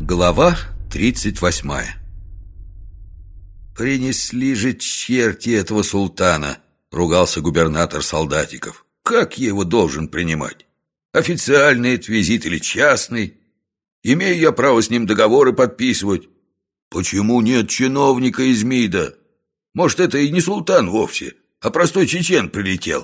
Глава 38. «Принесли же черти этого султана!» — ругался губернатор Солдатиков. «Как я его должен принимать? Официальный это визит или частный? Имею я право с ним договоры подписывать? Почему нет чиновника из МИДа? Может, это и не султан вовсе, а простой чечен прилетел?»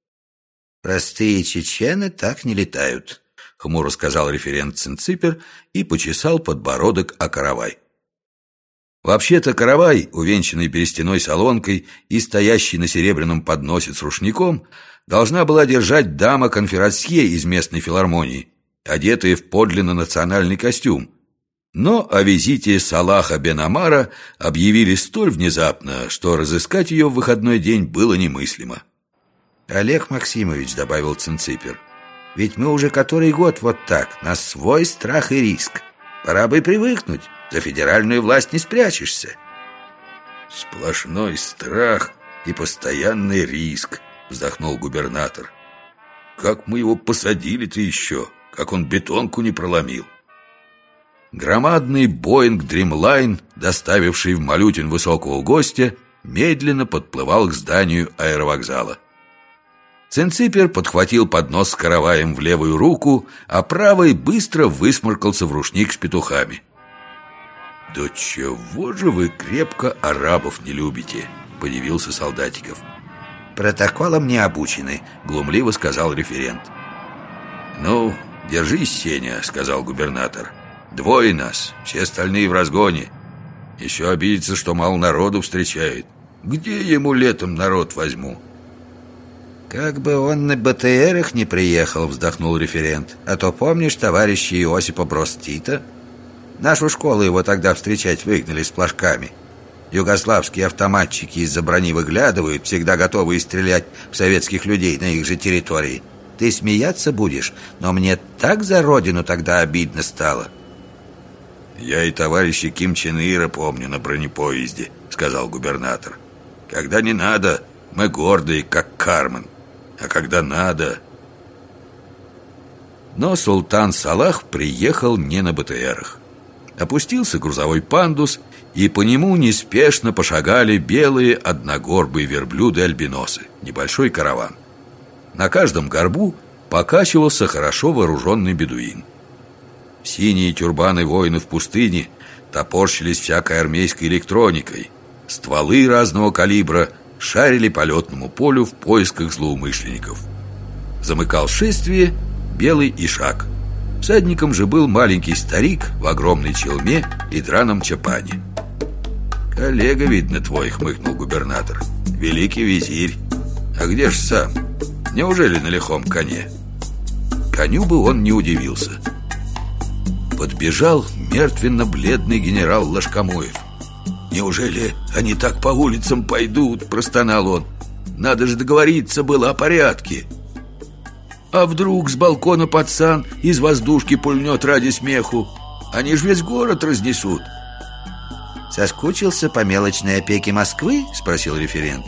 «Простые чечены так не летают», — хмуро сказал референт Цинципер и почесал подбородок о каравай. Вообще-то каравай, увенчанный берестяной солонкой и стоящий на серебряном подносе с рушником, должна была держать дама-конферансье из местной филармонии, одетая в подлинно национальный костюм. Но о визите Салаха бен Омара объявили столь внезапно, что разыскать ее в выходной день было немыслимо. «Олег Максимович», — добавил Цинципер, — «ведь мы уже который год вот так, на свой страх и риск. Пора бы привыкнуть, за федеральную власть не спрячешься». «Сплошной страх и постоянный риск», — вздохнул губернатор. «Как мы его посадили-то еще, как он бетонку не проломил». Громадный Боинг Дримлайн, доставивший в Малютин высокого гостя, медленно подплывал к зданию аэровокзала. Цинципер подхватил поднос с караваем в левую руку, а правой быстро высморкался в рушник с петухами. «Да чего же вы крепко арабов не любите?» — подивился Солдатиков. «Протоколом не обучены», — глумливо сказал референт. «Ну, держись, Сеня», — сказал губернатор. «Двое нас, все остальные в разгоне. Еще обидится, что мало народу встречает. Где ему летом народ возьму?» «Как бы он на БТРах не приехал», — вздохнул референт. «А то помнишь товарища Иосипа Брос Тита? Нашу школу его тогда встречать выгнали с флажками. Югославские автоматчики из-за брони выглядывают, всегда готовые стрелять в советских людей на их же территории. Ты смеяться будешь, но мне так за родину тогда обидно стало». «Я и товарища Ким Чен Ира помню на бронепоезде», — сказал губернатор. «Когда не надо, мы гордые, как Кармен. А когда надо...» Но султан Салах приехал не на БТРах. Опустился грузовой пандус, и по нему неспешно пошагали белые одногорбые верблюды-альбиносы, небольшой караван. На каждом горбу покачивался хорошо вооруженный бедуин. Синие тюрбаны воинов пустыни топорщились всякой армейской электроникой. Стволы разного калибра шарили по летному полю в поисках злоумышленников. Замыкал шествие белый ишак. Всадником же был маленький старик в огромной челме и драном чапане. «Коллега, видно, твой», — хмыкнул губернатор. «Великий визирь. А где ж сам? Неужели на лихом коне?» Коню бы он не удивился. Подбежал мертвенно-бледный генерал Лашкамоев. «Неужели они так по улицам пойдут?» – простонал он. «Надо же договориться было о порядке. А вдруг с балкона пацан из воздушки пульнет ради смеху? Они ж весь город разнесут». «Соскучился по мелочной опеке Москвы?» – спросил референт.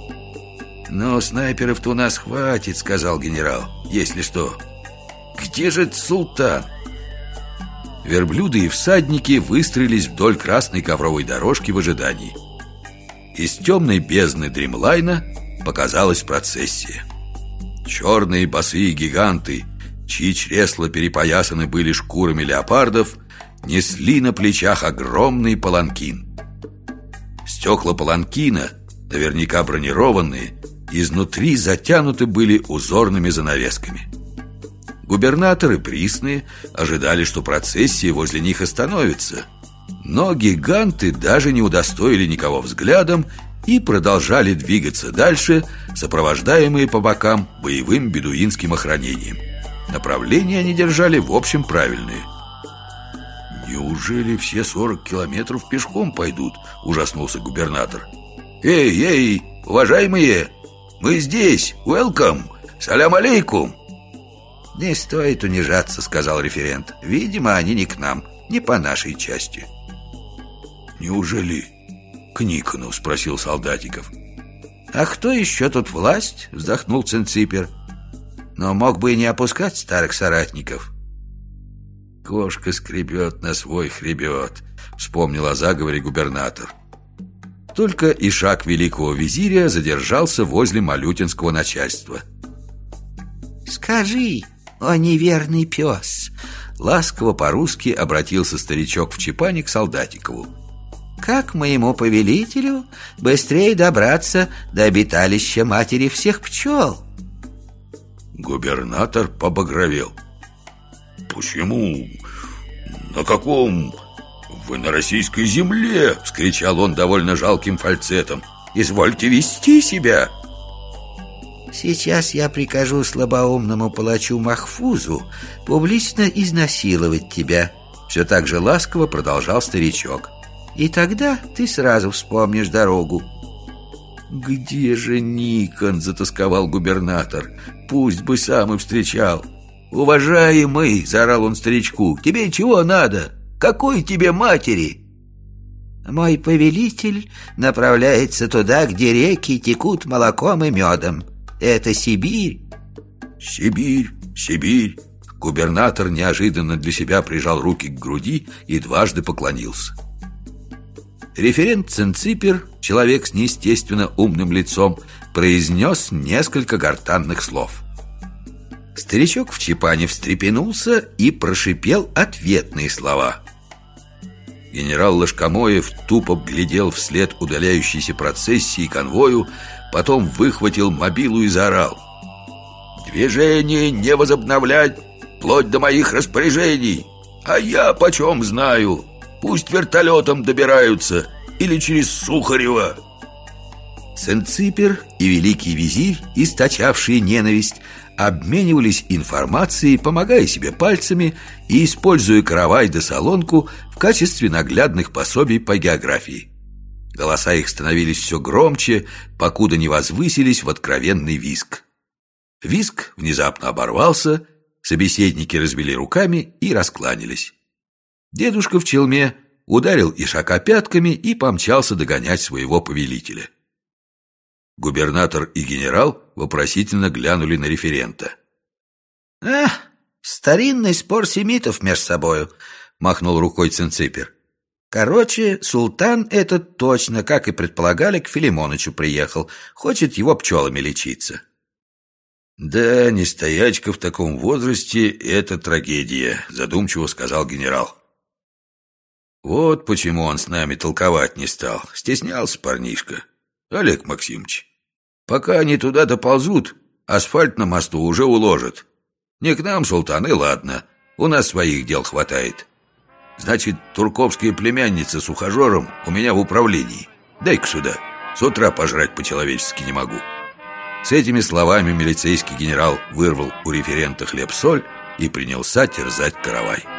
«Но снайперов-то у нас хватит», – сказал генерал. «Если что. Где же этот султан?» Верблюды и всадники выстроились вдоль красной ковровой дорожки в ожидании. Из темной бездны Дримлайна показалась процессия. Черные босые гиганты, чьи чресла перепоясаны были шкурами леопардов, несли на плечах огромный паланкин. Стекла паланкина, наверняка бронированные, изнутри затянуты были узорными занавесками. Губернаторы присные ожидали, что процессия возле них остановится. Но гиганты даже не удостоили никого взглядом и продолжали двигаться дальше, сопровождаемые по бокам боевым бедуинским охранением. Направления они держали в общем правильные. «Неужели все 40 километров пешком пойдут?» – ужаснулся губернатор. «Эй, уважаемые, мы здесь, welcome, салям алейкум!» «Не стоит унижаться», — сказал референт. «Видимо, они не к нам, не по нашей части». «Неужели к Никону?» — спросил Солдатиков. «А кто еще тут власть?» — вздохнул Цинципер. «Но мог бы и не опускать старых соратников». Кошка скребет на свой хребет, вспомнил о заговоре губернатор. Только ишак великого визиря задержался возле малютинского начальства. «Скажи, о неверный пес!» Ласково по-русски обратился старичок в чепане к Солдатикову. «Как моему повелителю быстрее добраться до обиталища матери всех пчел?» Губернатор побагровел. «Почему? На каком? Вы на российской земле!» — вскричал он довольно жалким фальцетом. «Извольте вести себя!» «Сейчас я прикажу слабоумному палачу Махфузу публично изнасиловать тебя», — все так же ласково продолжал старичок. «И тогда ты сразу вспомнишь дорогу». «Где же Никон?» — затосковал губернатор. «Пусть бы сам и встречал». «Уважаемый!» — заорал он старичку. «Тебе чего надо? Какой тебе матери?» «Мой повелитель направляется туда, где реки текут молоком и медом. Это Сибирь». «Сибирь, Сибирь!» Губернатор неожиданно для себя прижал руки к груди и дважды поклонился. Референт Цинципер, человек с неестественно умным лицом, произнес несколько гортанных слов. Старичок в чепане встрепенулся и прошипел ответные слова. Генерал Ложкомоев тупо глядел вслед удаляющейся процессии и конвою, потом выхватил мобилу и заорал: «Движение не возобновлять, вплоть до моих распоряжений! А я почем знаю? Пусть вертолетом добираются или через Сухарева!» Цинципер и великий визирь, источавшие ненависть, обменивались информацией, помогая себе пальцами и используя каравай да солонку в качестве наглядных пособий по географии. Голоса их становились все громче, покуда не возвысились в откровенный визг. Визг внезапно оборвался, собеседники развели руками и раскланялись. Дедушка в челме ударил ишака пятками и помчался догонять своего повелителя. Губернатор и генерал вопросительно глянули на референта. Старинный спор семитов между собою», — махнул рукой Цинципер. «Короче, султан этот точно, как и предполагали, к Филимонычу приехал. Хочет его пчелами лечиться». «Да, не стоячка в таком возрасте — это трагедия», — задумчиво сказал генерал. «Вот почему он с нами толковать не стал. Стеснялся парнишка. Олег Максимович, пока они туда доползут, асфальт на мосту уже уложат. Не к нам, султан, и ладно. У нас своих дел хватает. Значит, турковская племянница с ухажером у меня в управлении. Дай-ка сюда. С утра пожрать по-человечески не могу». С этими словами милицейский генерал вырвал у референта хлеб-соль и принялся терзать каравай.